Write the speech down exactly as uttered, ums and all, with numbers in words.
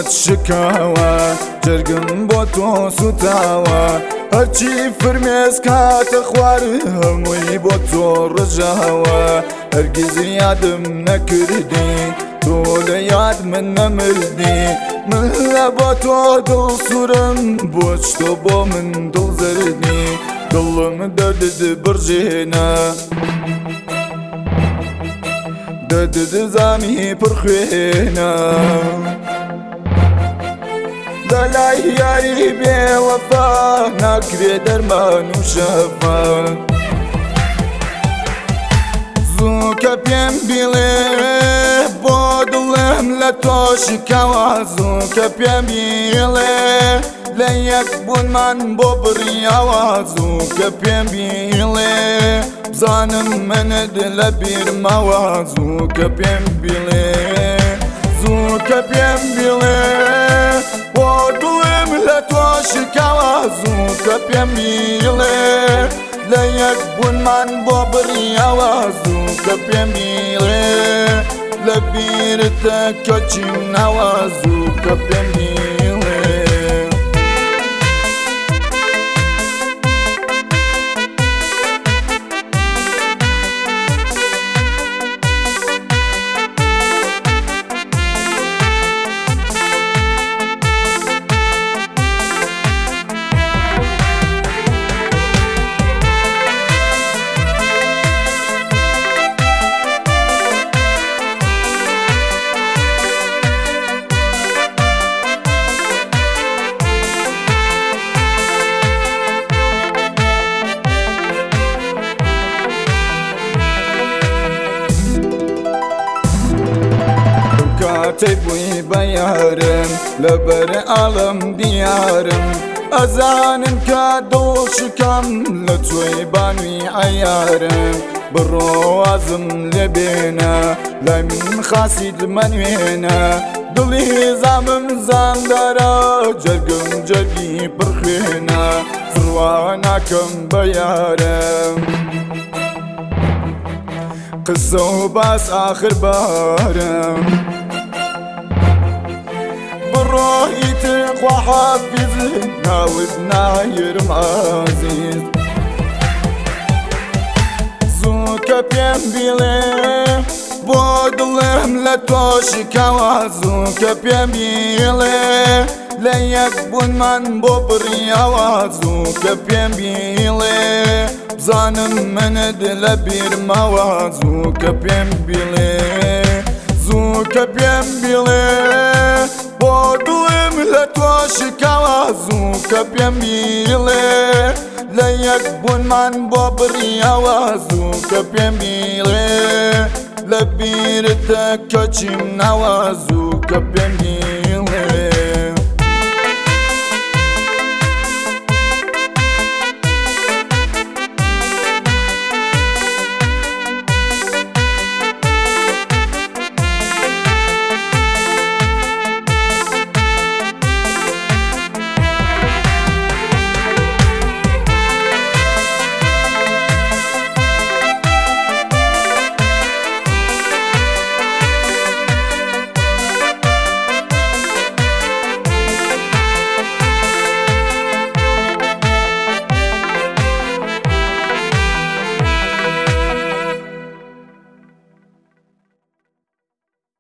بۆت شکاوە جەرگم بۆ تۆ سوتاوە هەرچی فرمێس کاتە خوار هەمووی بۆ تۆ ڕژاوە هەرگیز یادم نەکردی تۆ لە یاد من نەمردی من لە بۆ تۆ دڵ سوورم بۆچ تۆ بۆ من دڵ زەردی دڵم دەردت بڕژێنە دەردت زامی پڕخوێنە لەلای یاری بێوەفا ناکرێ دەرمان و شەفا زوو کە پێم بیڵێ بۆ دڵم لە تۆ شکاوە زوو کە پێم بیڵێ لە یەک بوونمان بۆ بڕیاوە زوو کە پێم بیڵێ بزانم منت لە بیرماوە زوو کە پێم بیڵێ زوو کە پێم بیڵێ بۆ دڵم لە تۆ شکاوە زوو کە پێم بیڵێ لە یەک بوونمان بۆ بڕیاوە زوو کە پێم بیڵێ لە بیرتە کەچیم ناوە زوو کە پێم بیڵێ کاتەی بووی بە یارم لەبەر ئاڵم دیارم ئەزانم کە دڵ شکام لە تۆی بانووی عەیارم بڕۆوازم لێ بێنە لای من خاسیت مەنوێنە دڵی زامم زامدارە جەرگم جەرگی پڕخوێنە فڕوا ناکەم بە یارم قسە و باس ئاخر بارم بڕۆیتر خوا حافیز ناوت نایرم عەزیز زوو کە پێم بیڵێ بۆ دڵم لە تۆ شکاوە زوو کە پێم بیڵێ لە یەک بوونمان بۆ بڕیاوە زوو کە پێم بیڵێ بزانم منت لە بیرماوە زوو کە پێم بیڵێ زوو کە پێم بیڵێ بۆ دڵم لە تۆ شکاوە زوو کە پێم بیڵێ لە یەک بوونمان بۆ بڕیاوە زوو کە پێم بیڵێ لە بیرتە کەچیم ناوە زوو کە پێم بیڵێ